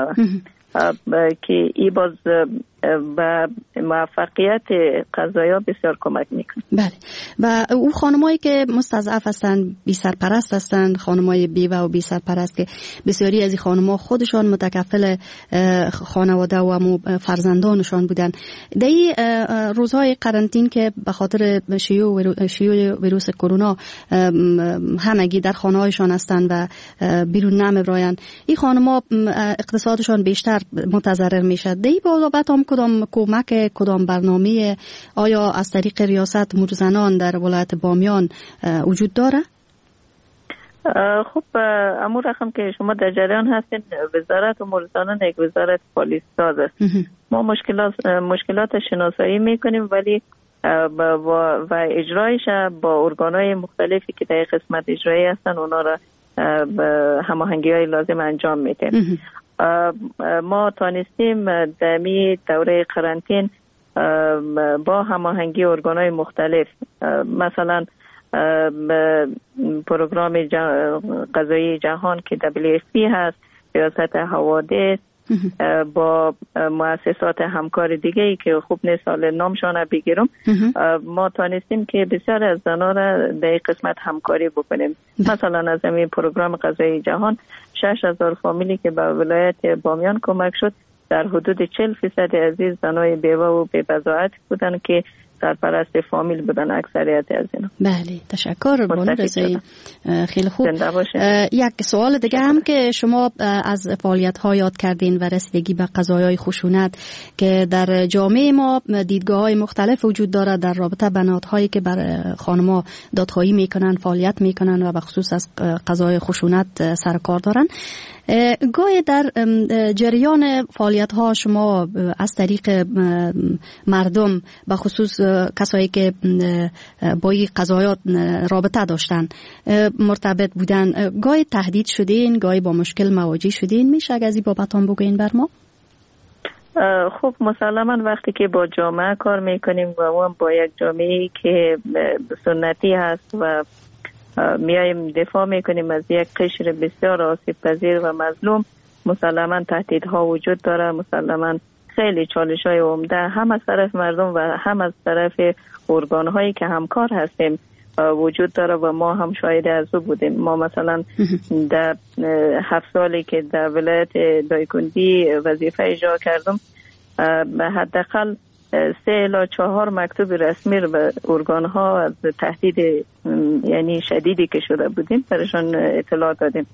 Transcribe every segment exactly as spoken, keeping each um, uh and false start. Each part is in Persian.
میشود که ای باز به موفقیت قضایا بسیار کمک میکنه. بله. و او خانمایی که مستضعف هستند، بی سرپرست هستند، خانمای بیوه و بی سرپرست که بسیاری از این خانم‌ها خودشان متکفل خانواده و فرزندانشان بودن، در این روزهای قرنطین که به خاطر شیوع شیوع ویروس کرونا همگی در خانه‌هایشان هستند و بیرون نمی‌رایند، این خانم‌ها اقتصادشان بیشتر متضرر میشه. در این بابت هم کدام کمک، کدام برنامه آیا از طریق ریاست امور زنان در ولایت بامیان وجود داره؟ خب امور رقم که شما در جریان هستین، وزارت امور زنان یک وزارت پالیسی ساز است. ما مشکلات مشکلات شناسایی میکنیم ولی و, و اجرایش با ارگان‌های مختلفی که در قسمت اجرایی هستن اونا را هماهنگی‌های لازم انجام میدیم. ما تانستیم در می دوره قرنطین با هماهنگی ارگان‌های مختلف، مثلا پروگرام غذایی جهان که دبلیو اف پی هست، ریاست حوادث، با مؤسسات همکار دیگه ای که خوب نیست سال نامشان بگیرم، ما تانستیم که بسیار از زنها را در قسمت همکاری بکنیم. مثلا از این پروگرام غذایی جهان شش هزار فامیلی که به ولایت بامیان کمک شد، در حدود چهل فیصد عزیز زنای بیوه و بی‌بضاعت بودن که سرپرست فامیل بودن اکثریت از اینا. بله، تشکر بانو رضایی، خیلی خوب. یک سوال دیگه هم که شما از فعالیت ها یاد کردین و رسیدگی به قضایای خشونت که در جامعه ما دیدگاه های مختلف وجود داره در رابطه به نهادهایی که بر خانم‌ها دادخواهی میکنن، فعالیت میکنن و به خصوص از قضایای خشونت سر کار دارن. گاهی در جریان فعالیت ها شما از طریق مردم به خصوص کسایی که با این قضایات رابطه داشتن مرتبط بودن، گاهی تهدید شدین، گاهی با مشکل مواجه شدین؟ میشه اگه از این بابتان بگوین بر ما؟ خب مسلما وقتی که با جامعه کار میکنیم و اون با یک جامعه که سنتی هست و میایم دفاع میکنیم از یک قشر بسیار آسیب پذیر و مظلوم، مسلما تهدیدها وجود داره، مسلما خیلی چالش های عمده هم از طرف مردم و هم از طرف ارگان هایی که همکار هستیم وجود داره و ما هم شاهد از او بودیم. ما مثلا در هفت سالی که در ولایت دایکندی وظیفه اجرا کردم، حداقل سه الی چهار مکتوب رسمی رو به ارگان ها از تهدید یعنی شدیدی که شده بودیم برشان اطلاع دادیم.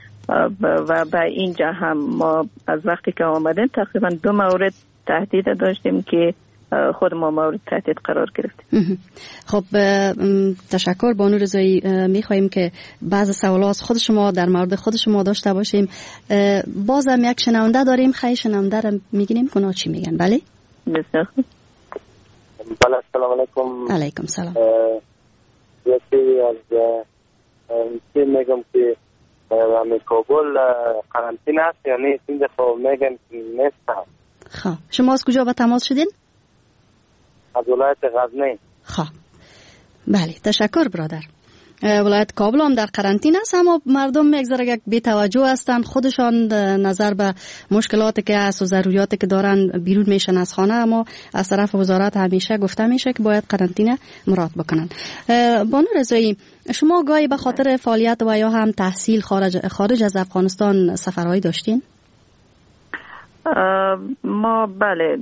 و به اینجا هم ما از وقتی که آمدیم تقریبا دو مورد تهدید داشتیم که خود ما مورد تهدید قرار گرفتیم. خب تشکر بانو رضایی. میخواییم که بعض سوالات خود شما در مورد خود شما داشته باشیم. بازم یک شنونده داریم، خیلی شنونده رو میگیم اونا چی میگن. بله بسیار خوب. بله السلام علیکم. علیکم سلام. یکی از چی میگم که همه کابل قرنطین است یا نیست؟ اینجا خب میگن نیست. خب شما از کجا به تماس شدین؟ از ولایت غزنی. خب بله تشکر برادر. ولایت کابل هم در قرنطینه است، اما مردم یک ذره بی توجه هستند، خودشان نظر به مشکلاتی که هست و ضروریاتی که دارن بیرون میشن از خانه، اما از طرف وزارت همیشه گفته میشه که باید قرنطینه مراعات بکنن. بانو رضایی، شما گاهی به خاطر فعالیت و یا هم تحصیل خارج خارج از افغانستان سفرهایی داشتین؟ ما بله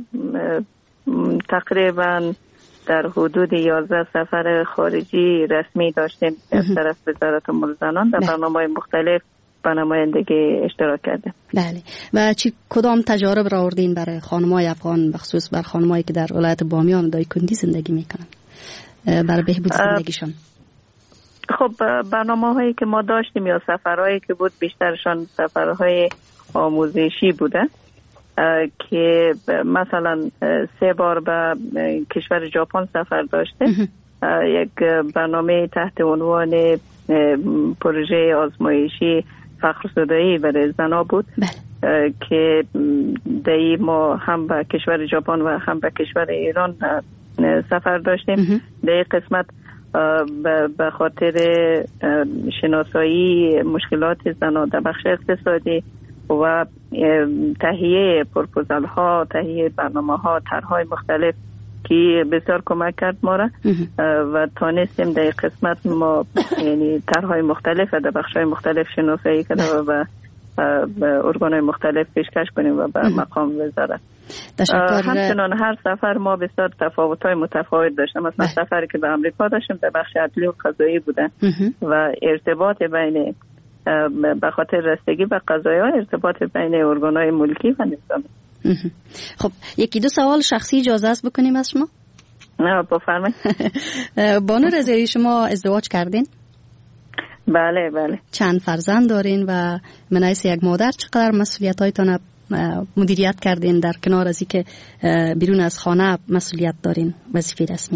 تقریبا در حدود یازده سفر خارجی رسمی داشتیم از طرف وزارت امور زنان در برنامه‌های مختلف با نمایندگی اشتراک کردیم. بله. و چی کدام تجارب را آوردین برای خانم‌های افغان، بخصوص بر خانم‌هایی که در ولایت بامیان و دایکندی زندگی میکنن برای بهبود زندگیشان؟ خب برنامه‌هایی که ما داشتیم یا سفرهایی که بود بیشترشان سفرهای آموزشی بوده که مثلا سه بار به کشور ژاپن سفر داشته. یک برنامه تحت عنوان پروژه آزمایشی فخرزدایی برای زنها بود که دایی ما هم به کشور ژاپن و هم به کشور ایران سفر داشتیم. در قسمت به خاطر شناسایی مشکلات زنها در بخش اقتصادی و تهیه پروپوزال ها، تهیه برنامه ها، طرح‌های مختلف که بسیار کمک کرد ما را و تانستیم در قسمت ما یعنی طرح‌های مختلف در بخش‌های مختلف شناسایی کنیم و به ارگان‌های مختلف پیشکش کنیم و به مقام وزارت. همچنان هر سفر ما بسیار تفاوت‌های متفاوت داشتیم. مثلا سفری که به آمریکا داشتیم در بخش عدلی و قضایی بوده و ارتباط بین به خاطر رسیدگی به قضایا ارتباط بین ارگان‌های ملکی و نظامی. خب یکی دو سوال شخصی اجازه است بکنیم از شما؟ نه بفرمایید. بانو رضایی شما ازدواج کردین؟ بله بله. چند فرزند دارین و من حیث یک مادر چقدر مسئولیت‌هایتان مدیریت کردین در کنار از اینکه بیرون از خانه مسئولیت دارین وظیفه رسمی؟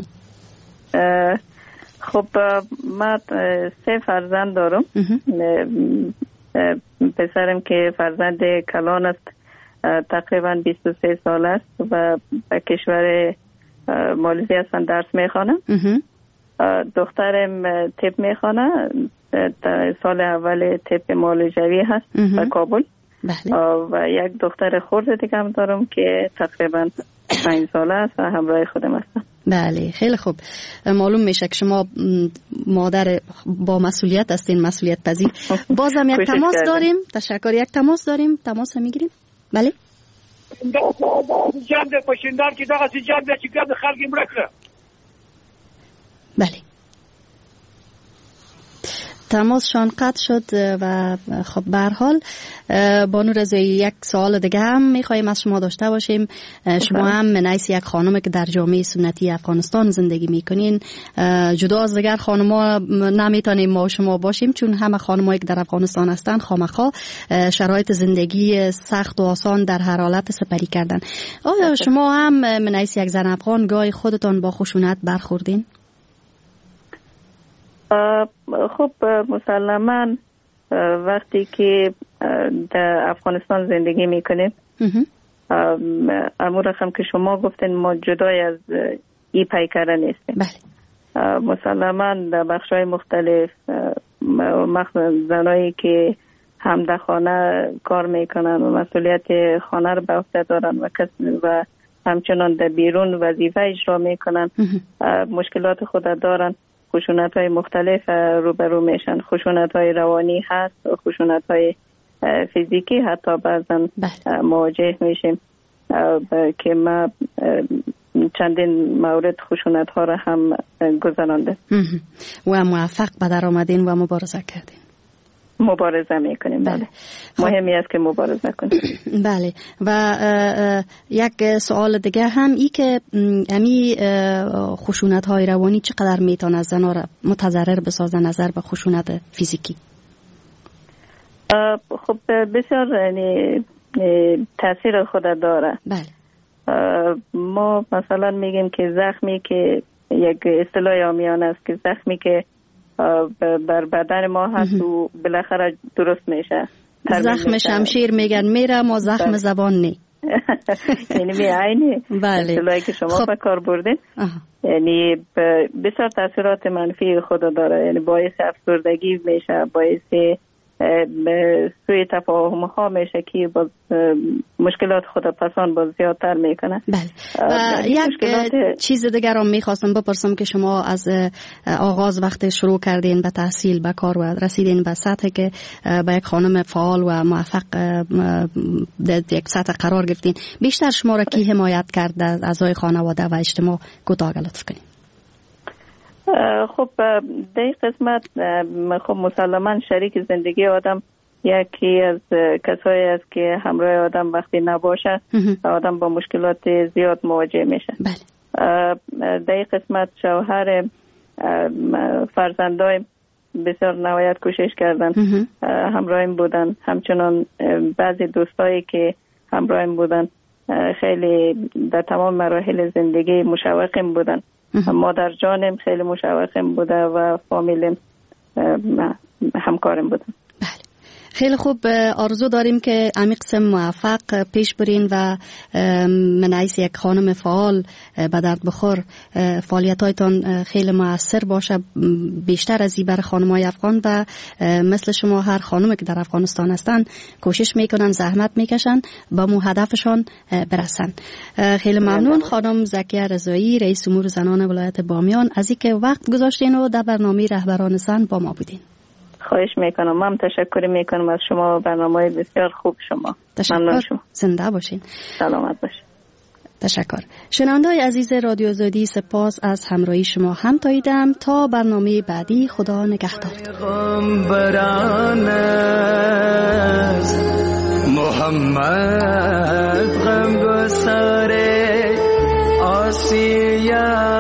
خب من سه فرزند دارم. پسرم که فرزند کلان است تقریبا بیست و سه سال است و به کشور مالزی هستن درس میخوانه. دخترم طب میخوانه، سال اول طب معالجوی هست در کابل. بله. و یک دختر خرد دیگه هم دارم که تقریبا پنج ساله است و همراه خودم هستم. بله خیلی خوب. معلوم میشه که شما مادر با مسئولیت هستین، مسئولیت پذیر. بازم یک تماس داریم. تشکر. یک تماس داریم. تماس میگیریم. بله. جنب پشندار که داغ سی جنب چی گرد خلقی مرکه. بله. تماسشان قطع شد و خب به هر حال بانو رضایی یک سوال دیگه هم میخوایم از شما داشته باشیم. شما هم من حیث یک خانم که در جامعه سنتی افغانستان زندگی میکنین، جدا از دیگر خانم‌ها نمیتونیم ما شما باشیم چون همه خانم‌هایی که در افغانستان هستن خامخا شرایط زندگی سخت و آسان در هر حالت سپری کردن. آیا شما هم من حیث یک زن افغان گاهی خودتان با خشونت برخوردین؟ خب مسلماً وقتی که در افغانستان زندگی میکنیم امور رقم که شما گفتین ما جدای از ای پیکره نیستیم. بله. مسلماً در بخش‌های مختلف مخصوصا زنایی که هم در خانه کار میکنن و مسئولیت خانه رو به عهده دارن و و همچنان در بیرون وظیفه اجرا میکنن مشکلات خود دارن، خشونت های مختلف روبرو میشن. خشونت های روانی هست و خشونت های فیزیکی حتی بعضا مواجه میشیم که ما چندین مورد خشونت ها را هم گذرانده و موفق به در آمدین و مبارزه کردین. مبارزه میکنیم. بله. مهمی است که مبارزه کنیم. بله. و اه اه یک سوال دیگه هم ای که امی خشونت های روانی چقدر میتونه از زنها را متضرر بسازه نظر به خشونت فیزیکی؟ خب بسیار یعنی تاثیر خود داره. بله. ما مثلا میگیم که زخمی که یک اصطلاح عامیانه است که زخمی که بر بدن ما هست و بالاخره درست میشه. زخم شمشیر میگن میره ما زخم بله. زبان نی. یعنی می عینی بله. اصطلاحی که شما خب. به کار بردین یعنی بسیار تاثیرات منفی خود داره. یعنی باعث افسردگی میشه، باعث سوی تفاهم ها میشه که با مشکلات خود پسان باز زیادتر میکنه. بله. و یک مشکلات... چیز دیگر هم میخواستم بپرسم که شما از آغاز وقت شروع کردین به تحصیل به کار و رسیدین به سطحی که به یک خانم فعال و موفق در یک سطح قرار گرفتین، بیشتر شما را کی حمایت کرد از اعضای خانواده و اجتماع؟ کوتاه لطف کنید. خب در قسمت خب مسلماً شریک زندگی آدم یکی از کسایی است که همراه آدم وقتی نباشه آدم با مشکلات زیاد مواجه میشه. بله. در قسمت شوهر فرزندایم بسیار نهایت کوشش کردن همراهیم بودن، همچنان بعضی دوستایی که همراهیم بودن خیلی در تمام مراحل زندگی مشوقیم بودن. مادر جانم خیلی مشوقم بوده و فامیلم همکارم بودن. خیلی خوب، آرزو داریم که همین قسم موفق پیش برین و من عیس یک خانم فعال به درد بخور فعالیت‌هایتان خیلی مؤثر باشه، بیشتر از این بر خانم‌های افغان و مثل شما هر خانمی که در افغانستان هستن کوشش میکنن، زحمت میکشن با مو هدفشان برسن. خیلی ممنون خانم زکیه رضایی، رئیس امور زنان ولایت بامیان، از اینکه وقت گذاشتین و در برنامه رهبران زن با ما بودین. خواهش میکنم. من تشکر میکنم از شما، برنامه بسیار خوب شما. تشکر. شما. زنده باشین. سلامت باشین. تشکر. شنونده‌های عزیز رادیو آزادی، سپاس از همراهی شما. هم تاییدم تا برنامه بعدی. خدا نگهدار. محمد غم گساره آسیا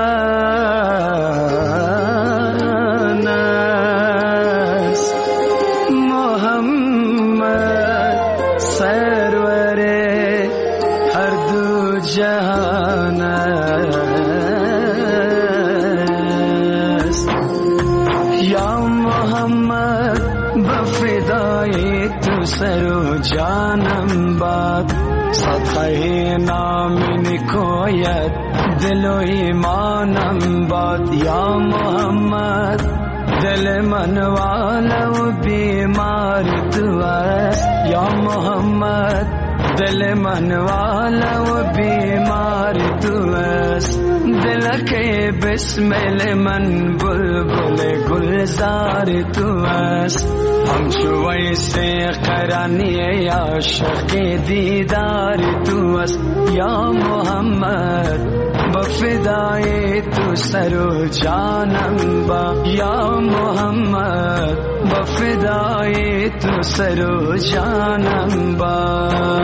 سرو جانم باد صدقه نامی نکوید دل و ایمانم باد. یا محمد دل من والا و بیمار تو است. یا محمد دل من والا و بیمار تو است. دل که بسمل من بلبل گلزار تو است. همچو ویسه قرانی عاشق دیدار تو است. یا محمد بفدای تو سر و جانم با. یا محمد بفدای تو سر و جانم با.